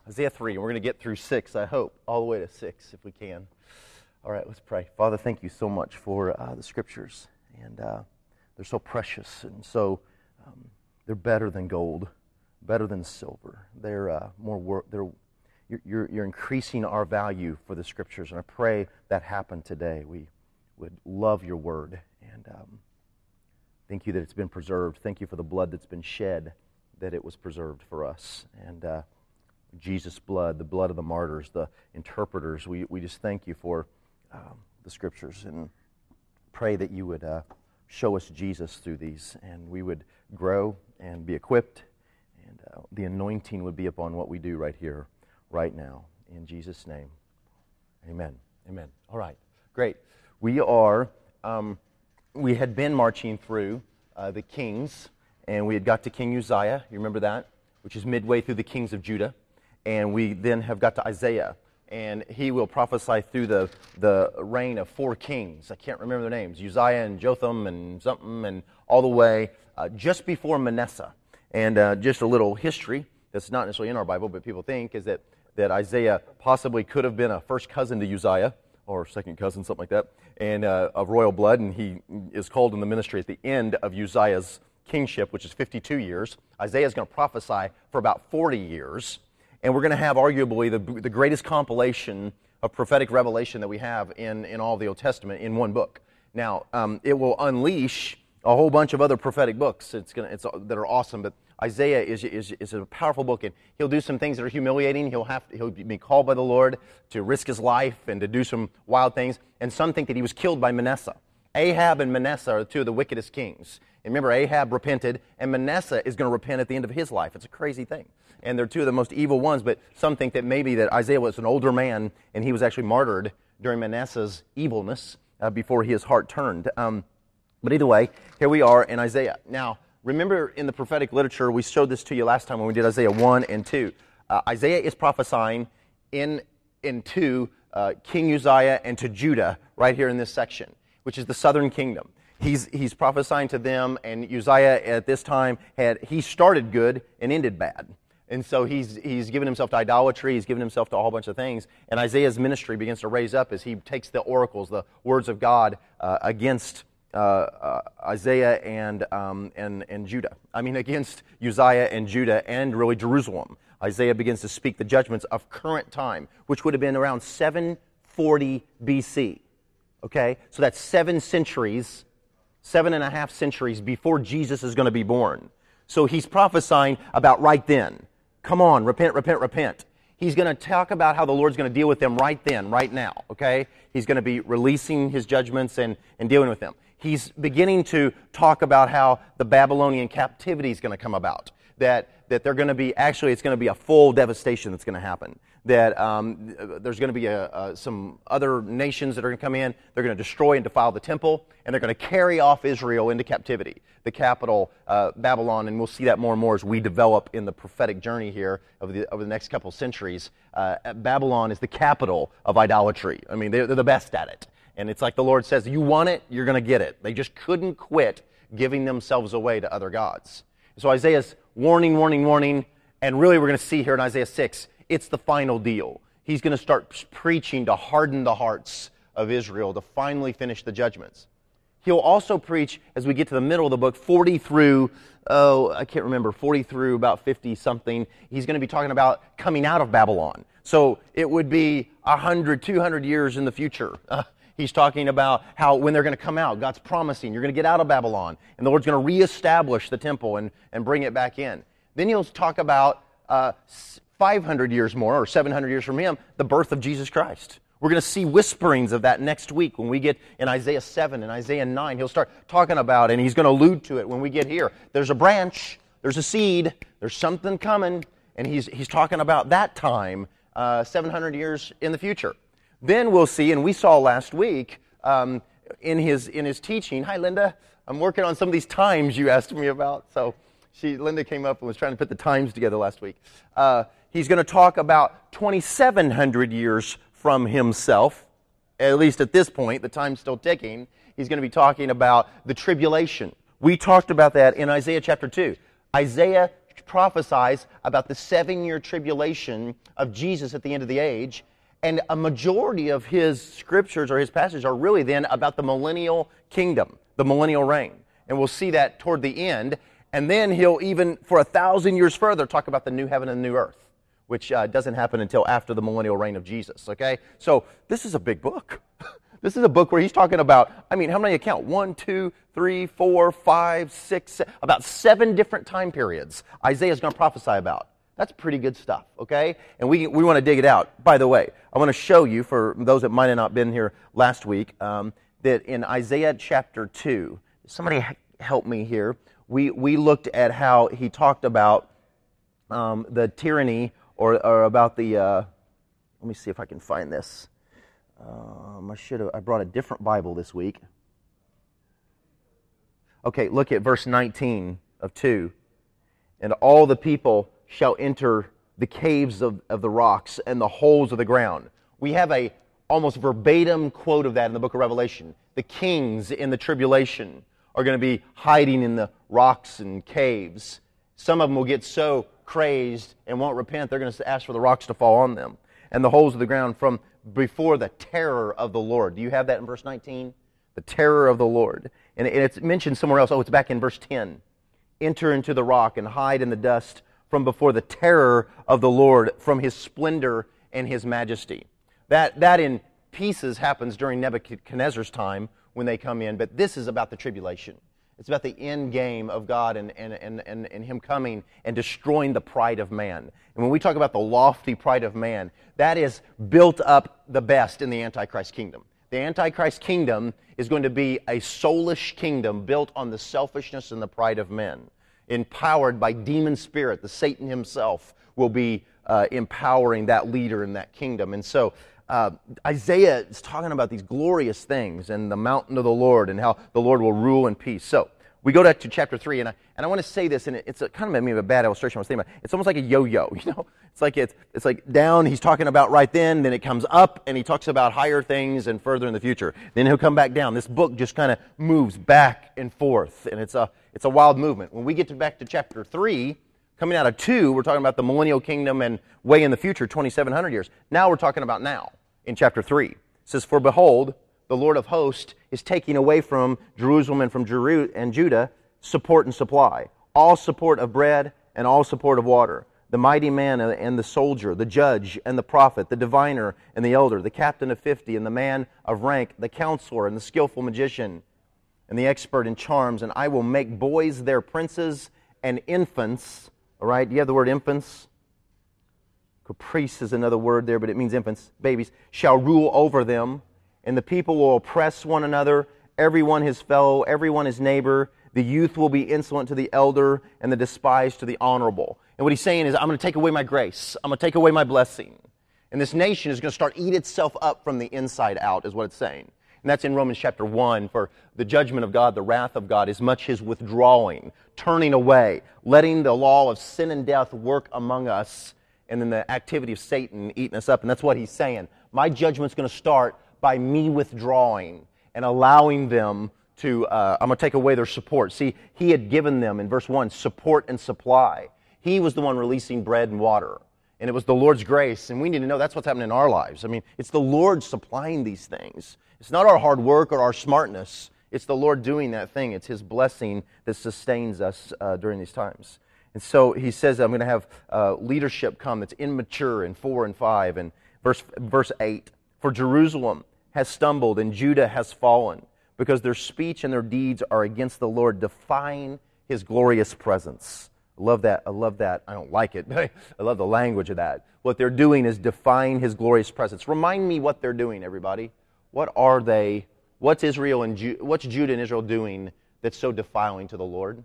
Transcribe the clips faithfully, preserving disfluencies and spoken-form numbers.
Isaiah three, and we're going to get through six, I hope, all the way to six if we can. All right, let's pray. Father, thank you so much for uh, the Scriptures, and uh, they're so precious, and so um, they're better than gold, better than silver. They're uh, more. Wor- they're you're, you're you're increasing our value for the Scriptures, and I pray that happen today. We would love your Word, and um, thank you that it's been preserved. Thank you for the blood that's been shed, that it was preserved for us, and. Uh, Jesus' blood, the blood of the martyrs, the interpreters. We we just thank you for um, the Scriptures, and pray that you would uh, show us Jesus through these, and we would grow and be equipped, and uh, the anointing would be upon what we do right here, right now. In Jesus' name, amen. Amen. All right, great. We are, um, we had been marching through uh, the kings, and we had got to King Uzziah, you remember that? Which is midway through the kings of Judah. And we then have got to Isaiah, and he will prophesy through the, the reign of four kings. I can't remember their names, Uzziah and Jotham and something, and all the way uh, just before Manasseh. And uh, just a little history that's not necessarily in our Bible, but people think is that, that Isaiah possibly could have been a first cousin to Uzziah, or second cousin, something like that, and uh, of royal blood, and he is called in the ministry at the end of Uzziah's kingship, which is fifty-two years. Isaiah is going to prophesy for about forty years. And we're going to have arguably the, the greatest compilation of prophetic revelation that we have in, in all of the Old Testament in one book. Now, um, it will unleash a whole bunch of other prophetic books it's gonna, it's, that are awesome, but Isaiah is, is, is a powerful book, and he'll do some things that are humiliating. He'll have to, he'll be called by the Lord to risk his life and to do some wild things, and some think that he was killed by Manasseh. Ahab and Manasseh are two of the wickedest kings. And remember, Ahab repented, and Manasseh is going to repent at the end of his life. It's a crazy thing. And they're two of the most evil ones, but some think that maybe that Isaiah was an older man, and he was actually martyred during Manasseh's evilness uh, before his heart turned. Um, but either way, here we are in Isaiah. Now, remember in the prophetic literature, we showed this to you last time when we did Isaiah one and two. Uh, Isaiah is prophesying in, in two, uh, King Uzziah and to Judah, right here in this section, which is the southern kingdom. He's he's prophesying to them, and Uzziah at this time had he started good and ended bad. And so he's he's given himself to idolatry, he's given himself to a whole bunch of things. And Isaiah's ministry begins to raise up as he takes the oracles, the words of God, uh, against uh, uh, Isaiah and, um, and, and Judah. I mean, against Uzziah and Judah and really Jerusalem. Isaiah begins to speak the judgments of current time, which would have been around seven forty B C. Okay? So that's seven centuries, seven and a half centuries before Jesus is going to be born. So he's prophesying about right then. Come on, repent, repent, repent. He's going to talk about how the Lord's going to deal with them right then, right now, okay? He's going to be releasing his judgments and, and dealing with them. He's beginning to talk about how the Babylonian captivity is going to come about. That, that they're going to be, actually it's going to be a full devastation that's going to happen. That um, there's going to be a, a, some other nations that are going to come in. They're going to destroy and defile the temple, and they're going to carry off Israel into captivity, the capital, uh, Babylon, and we'll see that more and more as we develop in the prophetic journey here over the, over the next couple centuries. Uh, Babylon is the capital of idolatry. I mean, they're, they're the best at it. And it's like the Lord says, you want it, you're going to get it. They just couldn't quit giving themselves away to other gods. So Isaiah's warning, warning, warning, and really we're going to see here in Isaiah six, it's the final deal. He's going to start preaching to harden the hearts of Israel to finally finish the judgments. He'll also preach, as we get to the middle of the book, forty through, oh, I can't remember, forty through about fifty-something. He's going to be talking about coming out of Babylon. So it would be one hundred, two hundred years in the future. Uh, he's talking about how when they're going to come out, God's promising, you're going to get out of Babylon, and the Lord's going to reestablish the temple and, and bring it back in. Then he'll talk about uh, five hundred years more, or seven hundred years from him, the birth of Jesus Christ. We're going to see whisperings of that next week when we get in Isaiah seven and Isaiah nine. He'll start talking about it, and he's going to allude to it when we get here. There's a branch, there's a seed, there's something coming, and he's he's talking about that time, uh, seven hundred years in the future. Then we'll see, and we saw last week um, in his in his teaching. Hi, Linda. I'm working on some of these times you asked me about. So she, Linda came up and was trying to put the times together last week. Uh, he's going to talk about twenty-seven hundred years from himself, at least at this point, the time's still ticking. He's going to be talking about the tribulation. We talked about that in Isaiah chapter two. Isaiah prophesies about the seven-year tribulation of Jesus at the end of the age, and a majority of his scriptures or his passages are really then about the millennial kingdom, the millennial reign. And we'll see that toward the end. And then he'll even, for a thousand years further, talk about the new heaven and new earth, which uh, doesn't happen until after the millennial reign of Jesus, okay? So this is a big book. This is a book where he's talking about, I mean, how many account? One, two, three, four, five, six, seven, about seven different time periods Isaiah's going to prophesy about. That's pretty good stuff, okay? And we we want to dig it out. By the way, I want to show you, for those that might have not been here last week, um, that in Isaiah chapter two, somebody help me here. We we looked at how he talked about um, the tyranny or, or about the, uh, let me see if I can find this. Um, I should have, I brought a different Bible this week. Okay, look at verse nineteen of two. And all the people shall enter the caves of, of the rocks and the holes of the ground. We have a almost verbatim quote of that in the book of Revelation. The kings in the tribulation are going to be hiding in the rocks and caves. Some of them will get so crazed and won't repent, they're going to ask for the rocks to fall on them. And the holes of the ground from before the terror of the Lord. Do you have that in verse nineteen? The terror of the Lord. And it's mentioned somewhere else. Oh, it's back in verse ten. Enter into the rock and hide in the dust from before the terror of the Lord, from His splendor and His majesty. That, that in pieces happens during Nebuchadnezzar's time when they come in, but this is about the tribulation. It's about the end game of God and, and, and, and, and Him coming and destroying the pride of man. And when we talk about the lofty pride of man, that is built up the best in the Antichrist kingdom. The Antichrist kingdom is going to be a soulish kingdom built on the selfishness and the pride of men. Empowered by demon spirit, the Satan himself will be uh, empowering that leader in that kingdom. And so uh, Isaiah is talking about these glorious things and the mountain of the Lord and how the Lord will rule in peace. So we go back to chapter three, and I, and I want to say this, and it's a, kind of maybe a bad illustration I was thinking about. It's almost like a yo-yo, you know? It's like it's, it's like down, he's talking about right then, then it comes up, and he talks about higher things and further in the future. Then he'll come back down. This book just kind of moves back and forth, and it's a it's a wild movement. When we get to back to chapter three, coming out of two, we're talking about the millennial kingdom and way in the future, twenty-seven hundred years. Now we're talking about now in chapter three. It says, "For behold, the Lord of hosts is taking away from Jerusalem and from Jeru- and Judah support and supply, all support of bread and all support of water, the mighty man and the soldier, the judge and the prophet, the diviner and the elder, the captain of fifty and the man of rank, the counselor and the skillful magician and the expert in charms. And I will make boys their princes and infants." All right, do you have the word infants? Caprice is another word there, but it means infants, babies, "shall rule over them. And the people will oppress one another, everyone his fellow, everyone his neighbor. The youth will be insolent to the elder, and the despised to the honorable." And what he's saying is, I'm going to take away my grace. I'm going to take away my blessing. And this nation is going to start eat itself up from the inside out, is what it's saying. And that's in Romans chapter one, for the judgment of God, the wrath of God, is much His withdrawing, turning away, letting the law of sin and death work among us, and then the activity of Satan eating us up. And that's what he's saying. My judgment's going to start by me withdrawing and allowing them to, uh, I'm going to take away their support. See, He had given them, in verse one, support and supply. He was the one releasing bread and water. And it was the Lord's grace. And we need to know that's what's happening in our lives. I mean, it's the Lord supplying these things. It's not our hard work or our smartness. It's the Lord doing that thing. It's His blessing that sustains us uh, during these times. And so He says, I'm going to have uh, leadership come that's immature in four and five. And verse, verse eight, "For Jerusalem has stumbled and Judah has fallen, because their speech and their deeds are against the Lord, defying His glorious presence." I love that. I love that. I don't like it, but I love the language of that. What they're doing is defying His glorious presence. Remind me what they're doing, everybody. What are they? What's Israel and Ju- what's Judah and Israel doing that's so defiling to the Lord?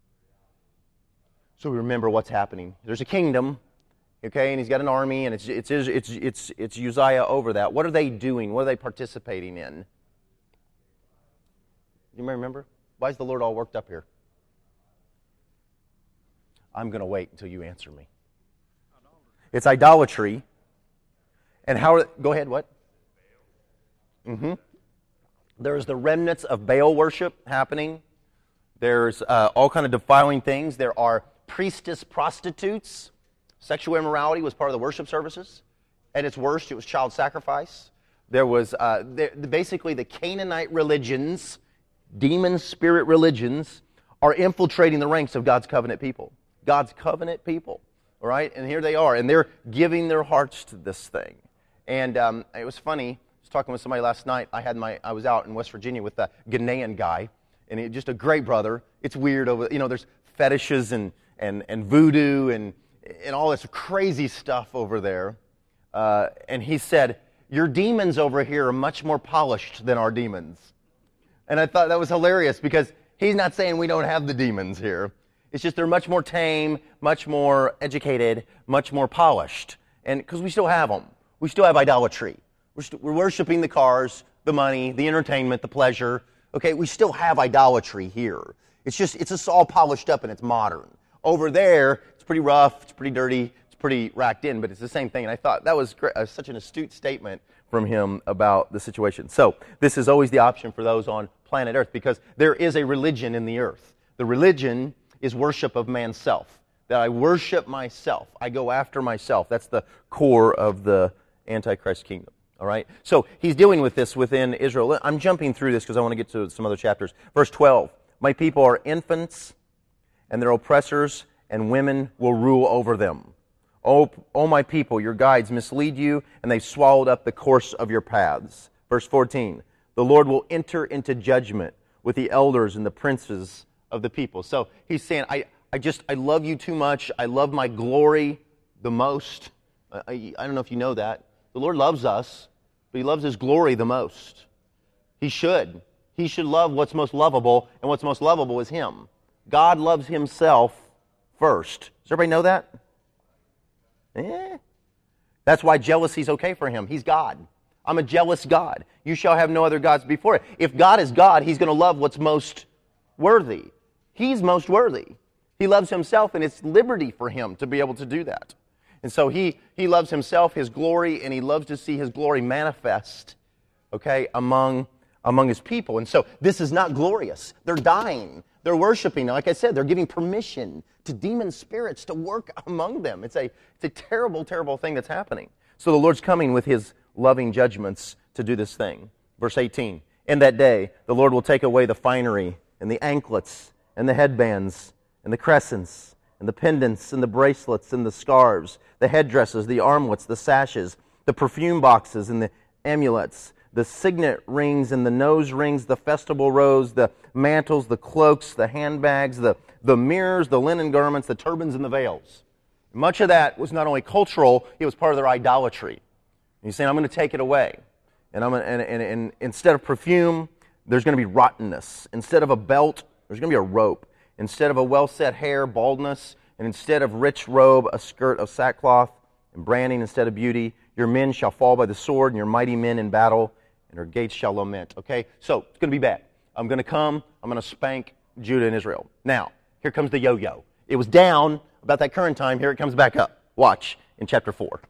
So we remember what's happening. There's a kingdom. Okay, and he's got an army, and it's it's it's it's it's Uzziah over that. What are they doing? What are they participating in? You may remember? Why is the Lord all worked up here? I'm going to wait until you answer me. It's idolatry. And how? Are, go ahead. What? Mm-hmm. There's the remnants of Baal worship happening. There's uh, all kind of defiling things. There are priestess prostitutes. Sexual immorality was part of the worship services. At its worst, it was child sacrifice. There was uh, there, basically the Canaanite religions, demon spirit religions, are infiltrating the ranks of God's covenant people. God's covenant people, all right? And here they are, and they're giving their hearts to this thing. And um, it was funny. I was talking with somebody last night. I had my I was out in West Virginia with a Ghanaian guy, and he, just a great brother. It's weird over, you know, there's fetishes and and and voodoo and and all this crazy stuff over there. Uh, and he said, "Your demons over here are much more polished than our demons." And I thought that was hilarious because he's not saying we don't have the demons here. It's just they're much more tame, much more educated, much more polished. And because we still have them. We still have idolatry. We're, st- we're worshiping the cars, the money, the entertainment, the pleasure. Okay, we still have idolatry here. It's just, it's just all polished up and it's modern. Over there, it's pretty rough, it's pretty dirty, it's pretty racked in, but it's the same thing. And I thought that was great, uh, such an astute statement from him about the situation. So this is always the option for those on planet Earth because there is a religion in the earth. The religion is worship of man's self. That I worship myself. I go after myself. That's the core of the Antichrist kingdom. All right? So he's dealing with this within Israel. I'm jumping through this because I want to get to some other chapters. Verse twelve. My people are infants, and their oppressors and women will rule over them. O, o my people, your guides mislead you, and they've swallowed up the course of your paths. Verse fourteen. The Lord will enter into judgment with the elders and the princes of the people. So he's saying, I, I just, I love you too much. I love my glory the most. I, I don't know if you know that. The Lord loves us, but He loves His glory the most. He should. He should love what's most lovable, and what's most lovable is Him. God loves Himself first. Does everybody know that? Eh. That's why jealousy is okay for Him. He's God. I'm a jealous God. You shall have no other gods before it. If God is God, He's going to love what's most worthy. He's most worthy. He loves Himself, and it's liberty for Him to be able to do that. And so he, he loves Himself, His glory, and He loves to see His glory manifest, okay, among, among His people. And so this is not glorious. They're dying. They're worshiping. Like I said, they're giving permission to demon spirits to work among them. It's a, it's a terrible, terrible thing that's happening. So the Lord's coming with His loving judgments to do this thing. Verse eighteen, in that day, the Lord will take away the finery and the anklets and the headbands and the crescents and the pendants and the bracelets and the scarves, the headdresses, the armlets, the sashes, the perfume boxes and the amulets, the signet rings and the nose rings, the festival robes, the mantles, the cloaks, the handbags, the, the mirrors, the linen garments, the turbans, and the veils. Much of that was not only cultural, it was part of their idolatry. And He's saying, I'm going to take it away. And, I'm gonna, and, and, and instead of perfume, there's going to be rottenness. Instead of a belt, there's going to be a rope. Instead of a well-set hair, baldness. And instead of rich robe, a skirt of sackcloth. And branding instead of beauty. Your men shall fall by the sword, and your mighty men in battle, and your gates shall lament. Okay? So, it's going to be bad. I'm going to come, I'm going to spank Judah and Israel. Now, here comes the yo-yo. It was down about that current time. Here it comes back up. Watch in chapter four.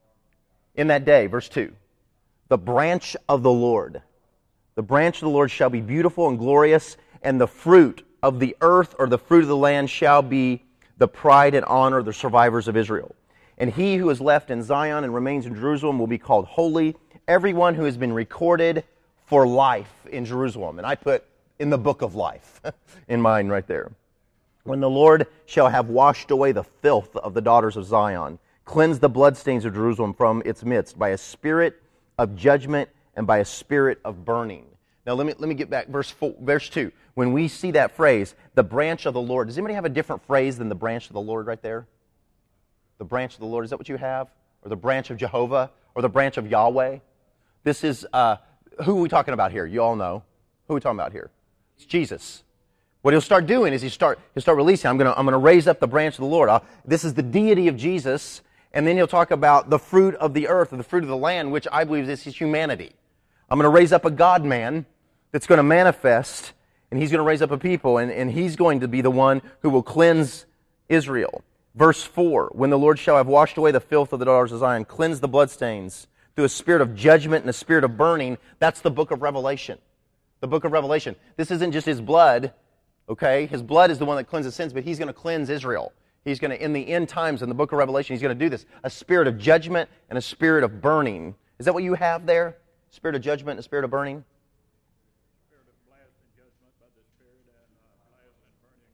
In that day, verse two. The branch of the Lord. The branch of the Lord shall be beautiful and glorious, and the fruit of the earth or the fruit of the land shall be the pride and honor of the survivors of Israel. And he who is left in Zion and remains in Jerusalem will be called holy, everyone who has been recorded for life in Jerusalem. And I put in the book of life in mine right there. When the Lord shall have washed away the filth of the daughters of Zion, cleanse the bloodstains of Jerusalem from its midst by a spirit of judgment and by a spirit of burning. Now let me let me get back, verse four, verse two. When we see that phrase, the branch of the Lord, does anybody have a different phrase than the branch of the Lord right there? The branch of the Lord, is that what you have? Or the branch of Jehovah? Or the branch of Yahweh? This is, uh, who are we talking about here? You all know. Who are we talking about here? It's Jesus. What he'll start doing is he start he'll start releasing. I'm gonna I'm gonna raise up the branch of the Lord. I'll, this is the deity of Jesus, and then he'll talk about the fruit of the earth or the fruit of the land, which I believe is his humanity. I'm gonna raise up a God-man that's going to manifest, and he's going to raise up a people, and, and he's going to be the one who will cleanse Israel. Verse four, when the Lord shall have washed away the filth of the daughters of Zion, cleanse the bloodstains through a spirit of judgment and a spirit of burning. That's the book of Revelation. The book of Revelation. This isn't just his blood, okay? His blood is the one that cleanses sins, but he's going to cleanse Israel. He's going to, in the end times, in the book of Revelation, he's going to do this. A spirit of judgment and a spirit of burning. Is that what you have there? Spirit of judgment and a spirit of burning? Spirit of blast and judgment, but the spirit and uh, blast and burning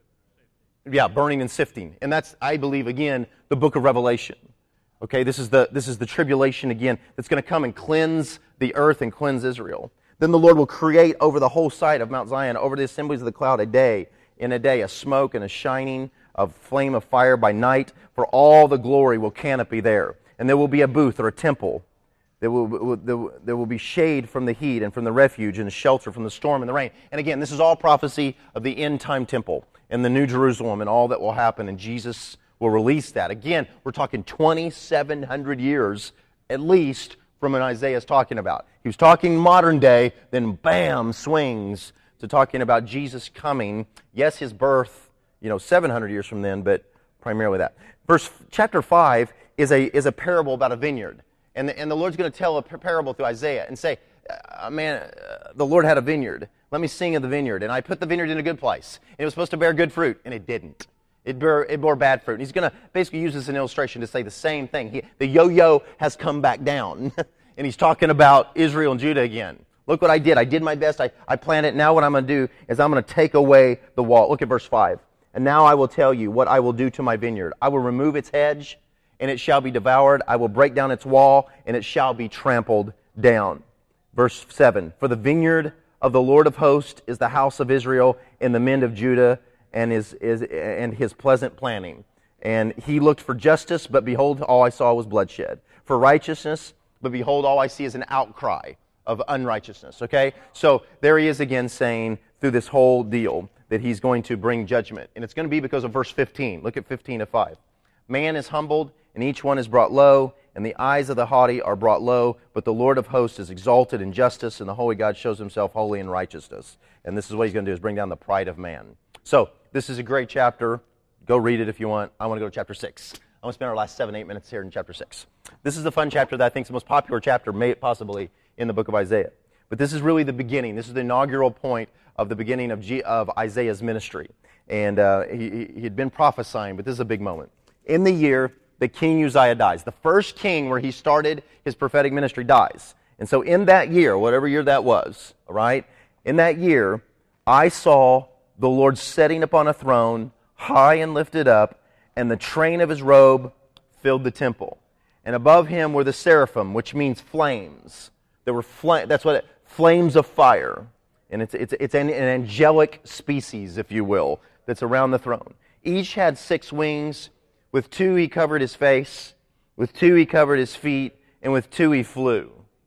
and sifting. Yeah, burning and sifting. And that's, I believe, again, the book of Revelation. Okay, this is the this is the tribulation again that's going to come and cleanse the earth and cleanse Israel. Then the Lord will create over the whole site of Mount Zion, over the assemblies of the cloud, a day, in a day, a smoke and a shining of flame of fire by night, for all the glory will canopy there. And there will be a booth or a temple. There will, there will be shade from the heat and from the refuge and shelter from the storm and the rain. And again, this is all prophecy of the end-time temple and the New Jerusalem and all that will happen, and Jesus will release that. Again, we're talking twenty-seven hundred years at least from what Isaiah is talking about. He was talking modern day, then bam, swings to talking about Jesus coming. Yes, his birth, you know, seven hundred years from then, but primarily that. Verse chapter five is a is a parable about a vineyard. And the, and the Lord's going to tell a parable through Isaiah and say, uh, man, uh, the Lord had a vineyard. Let me sing of the vineyard. And I put the vineyard in a good place. And it was supposed to bear good fruit, and it didn't. It bore, it bore bad fruit. And he's going to basically use this as an illustration to say the same thing. He, the yo-yo has come back down. And he's talking about Israel and Judah again. Look what I did. I did my best. I, I planned it. Now what I'm going to do is I'm going to take away the wall. Look at verse five. And now I will tell you what I will do to my vineyard. I will remove its hedge, and it shall be devoured. I will break down its wall, and it shall be trampled down. Verse seven. For the vineyard of the Lord of hosts is the house of Israel, and the men of Judah, and his, is, and his pleasant planning. And he looked for justice, but behold, all I saw was bloodshed. For righteousness, but behold, all I see is an outcry of unrighteousness. Okay? So there he is again saying through this whole deal that he's going to bring judgment. And it's going to be because of verse fifteen. Look at fifteen of five. Man is humbled, and each one is brought low, and the eyes of the haughty are brought low, but the Lord of hosts is exalted in justice, and the holy God shows himself holy in righteousness. And this is what he's going to do, is bring down the pride of man. So, this is a great chapter. Go read it if you want. I want to go to chapter six. I'm going to spend our last seven, eight minutes here in chapter six. This is the fun chapter that I think is the most popular chapter, may possibly, in the book of Isaiah. But this is really the beginning. This is the inaugural point of the beginning of, G, of Isaiah's ministry. And uh, he, he had been prophesying, but this is a big moment. In the year that King Uzziah dies, the first king where he started his prophetic ministry dies. And so in that year, whatever year that was, all right, in that year, I saw the Lord sitting upon a throne, high and lifted up, and the train of his robe filled the temple. And above him were the seraphim, which means flames. There were fl- that's what it, flames of fire. And it's, it's, it's an, an angelic species, if you will, that's around the throne. Each had six wings. With two he covered his face, with two he covered his feet, and with two he flew.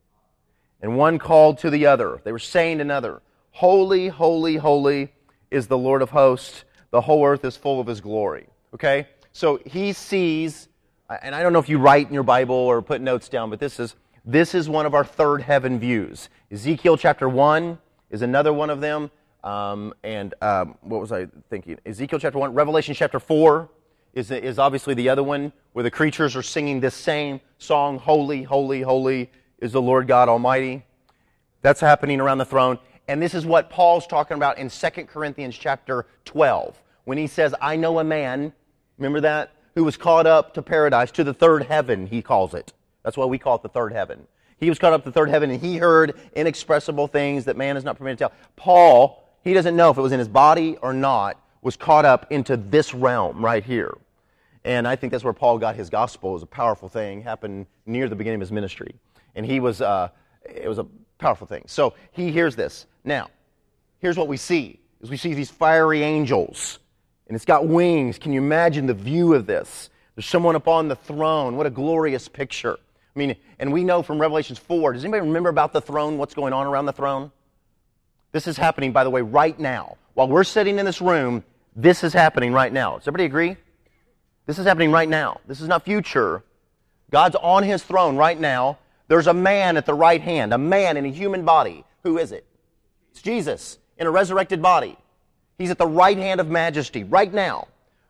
And one called to the other. They were saying to another, Holy, holy, holy is the Lord of hosts. The whole earth is full of his glory. Okay? So he sees, and I don't know if you write in your Bible or put notes down, but this is this is one of our third heaven views. Ezekiel chapter one is another one of them. Um, and um, what was I thinking? Ezekiel chapter one. Revelation chapter four is, is obviously the other one where the creatures are singing this same song, Holy, holy, holy is the Lord God Almighty. That's happening around the throne. And this is what Paul's talking about in Second Corinthians chapter twelve. When he says, I know a man, remember that? Who was caught up to paradise, to the third heaven, he calls it. That's why we call it the third heaven. He was caught up to the third heaven, and he heard inexpressible things that man is not permitted to tell. Paul, he doesn't know if it was in his body or not, was caught up into this realm right here. And I think that's where Paul got his gospel. It was a powerful thing, happened near the beginning of his ministry. And he was, uh, it was a powerful thing. So he hears this. Now, here's what we see, is we see these fiery angels. And it's got wings. Can you imagine the view of this? There's someone upon the throne. What a glorious picture. I mean, and we know from Revelation four, does anybody remember about the throne, what's going on around the throne? This is happening, by the way, right now. While we're sitting in this room, this is happening right now. Does everybody agree? This is happening right now. This is not future. God's on his throne right now. There's a man at the right hand, a man in a human body. Who is it? It's Jesus in a resurrected body. He's at the right hand of majesty right now.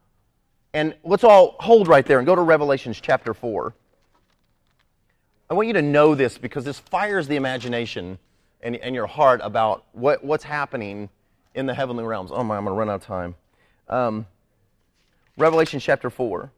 And let's all hold right there and go to Revelation chapter four. I want you to know this because this fires the imagination and, and your heart about what, what's happening in the heavenly realms. Oh my, I'm going to run out of time. Um, Revelation chapter four.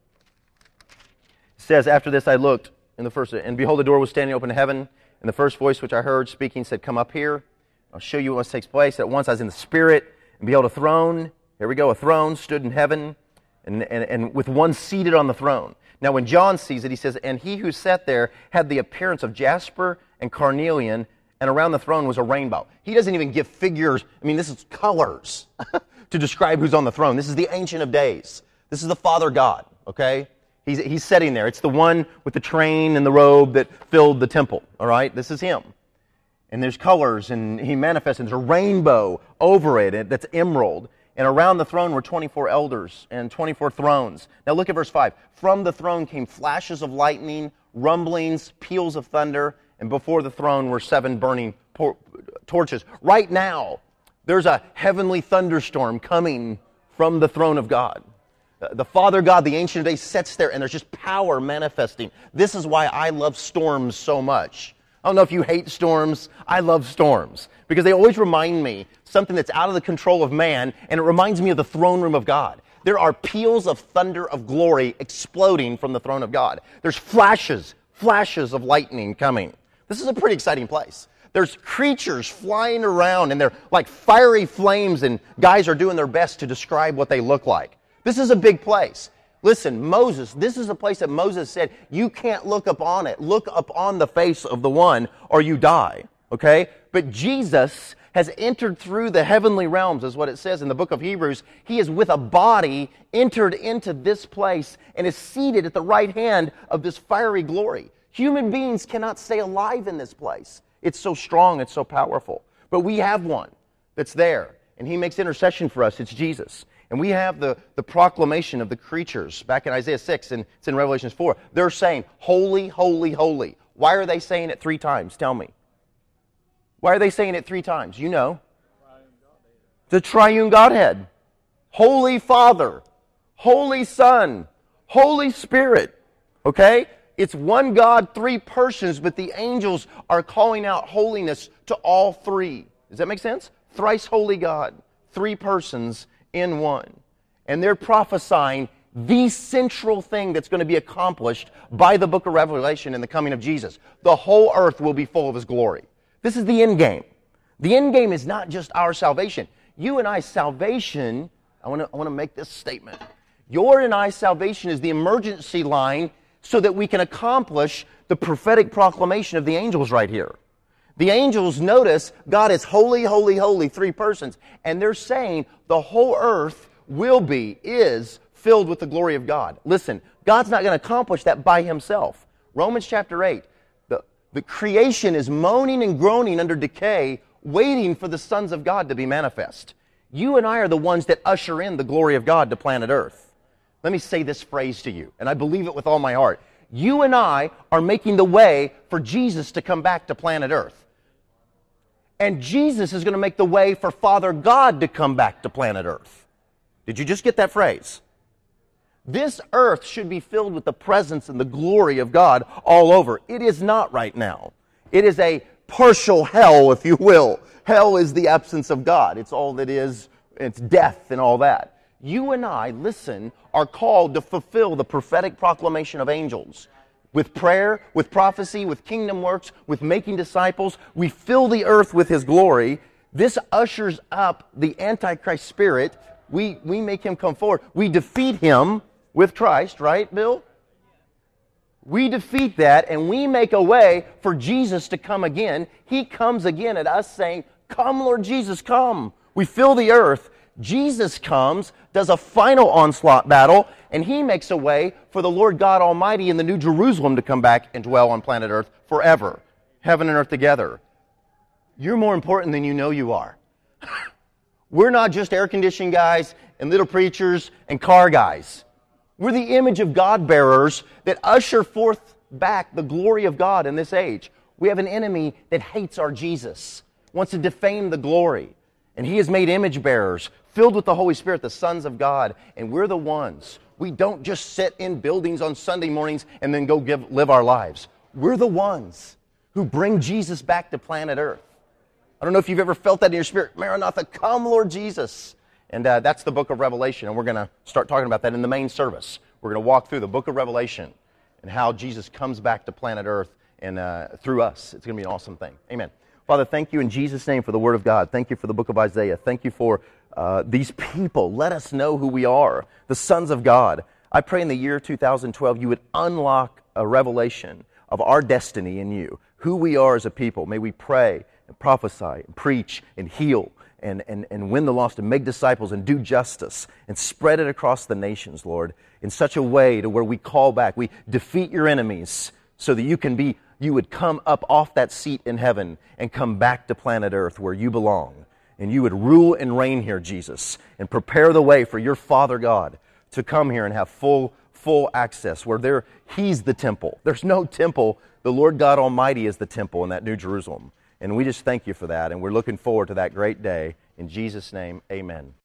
It says, after this I looked in the first, and behold, the door was standing open in heaven, and the first voice which I heard speaking said, come up here. I'll show you what takes place. At once I was in the Spirit, and behold, a throne. Here we go. A throne stood in heaven, and, and, and with one seated on the throne. Now when John sees it, he says, and he who sat there had the appearance of jasper and carnelian, and around the throne was a rainbow. He doesn't even give figures. I mean, this is colors to describe who's on the throne. This is the Ancient of Days. This is the Father God, okay? He's, he's sitting there. It's the one with the train and the robe that filled the temple, all right? This is him. And there's colors, and he manifests, and there's a rainbow over it that's emerald. And around the throne were twenty-four elders and twenty-four thrones. Now look at verse five. From the throne came flashes of lightning, rumblings, peals of thunder, and before the throne were seven burning por- torches. Right now, there's a heavenly thunderstorm coming from the throne of God. The Father God, the Ancient of Days, sits there, and there's just power manifesting. This is why I love storms so much. I don't know if you hate storms. I love storms because they always remind me something that's out of the control of man, and it reminds me of the throne room of God. There are peals of thunder of glory exploding from the throne of God. There's flashes, flashes of lightning coming. This is a pretty exciting place. There's creatures flying around, and they're like fiery flames, and guys are doing their best to describe what they look like. This is a big place. Listen, Moses, this is a place that Moses said, you can't look upon it. Look upon the face of the one or you die, okay? But Jesus has entered through the heavenly realms, is what it says in the book of Hebrews. He is with a body entered into this place and is seated at the right hand of this fiery glory. Human beings cannot stay alive in this place. It's so strong, it's so powerful. But we have one that's there, and he makes intercession for us. It's Jesus. And we have the, the proclamation of the creatures back in Isaiah six, and it's in Revelation four. They're saying, holy, holy, holy. Why are they saying it three times? Tell me. Why are they saying it three times? You know. The triune Godhead. Holy Father. Holy Son. Holy Spirit. Okay? It's one God, three persons, but the angels are calling out holiness to all three. Does that make sense? Thrice holy God. Three persons in one. And they're prophesying the central thing that's going to be accomplished by the book of Revelation in the coming of Jesus. The whole earth will be full of His glory. This is the end game. The end game is not just our salvation. You and I's salvation, I want to I want to make this statement. Your and I's salvation is the emergency line so that we can accomplish the prophetic proclamation of the angels right here. The angels notice God is holy, holy, holy, three persons, and they're saying the whole earth will be, is filled with the glory of God. Listen, God's not going to accomplish that by Himself. Romans chapter eight, the, the creation is moaning and groaning under decay, waiting for the sons of God to be manifest. You and I are the ones that usher in the glory of God to planet Earth. Let me say this phrase to you, and I believe it with all my heart. You and I are making the way for Jesus to come back to planet Earth. And Jesus is going to make the way for Father God to come back to planet Earth. Did you just get that phrase? This earth should be filled with the presence and the glory of God all over. It is not right now. It is a partial hell, if you will. Hell is the absence of God. It's all that is. It's death and all that. You and I, listen, are called to fulfill the prophetic proclamation of angels. With prayer, with prophecy, with kingdom works, with making disciples, we fill the earth with His glory. This ushers up the Antichrist spirit. We, we make him come forward. We defeat him with Christ, right, Bill? We defeat that, and we make a way for Jesus to come again. He comes again at us saying, come, Lord Jesus, come. We fill the earth. Jesus comes, does a final onslaught battle, and He makes a way for the Lord God Almighty in the New Jerusalem to come back and dwell on planet Earth forever. Heaven and earth together. You're more important than you know you are. We're not just air-conditioning guys and little preachers and car guys. We're the image of God bearers that usher forth back the glory of God in this age. We have an enemy that hates our Jesus, wants to defame the glory. And he has made image bearers, filled with the Holy Spirit, the sons of God. And we're the ones. We don't just sit in buildings on Sunday mornings and then go give, live our lives. We're the ones who bring Jesus back to planet Earth. I don't know if you've ever felt that in your spirit. Maranatha, come, Lord Jesus. And uh, that's the book of Revelation, and we're going to start talking about that in the main service. We're going to walk through the book of Revelation and how Jesus comes back to planet Earth and uh, through us. It's going to be an awesome thing. Amen. Father, thank you in Jesus' name for the Word of God. Thank you for the book of Isaiah. Thank you for uh, these people. Let us know who we are, the sons of God. I pray in the year two thousand twelve you would unlock a revelation of our destiny in you, who we are as a people. May we pray and prophesy and preach and heal and, and, and win the lost and make disciples and do justice and spread it across the nations, Lord, in such a way to where we call back, we defeat your enemies so that you can be, you would come up off that seat in heaven and come back to planet Earth where you belong. And you would rule and reign here, Jesus, and prepare the way for your Father God to come here and have full, full access where there, He's the temple. There's no temple. The Lord God Almighty is the temple in that New Jerusalem. And we just thank you for that, and we're looking forward to that great day. In Jesus' name, amen.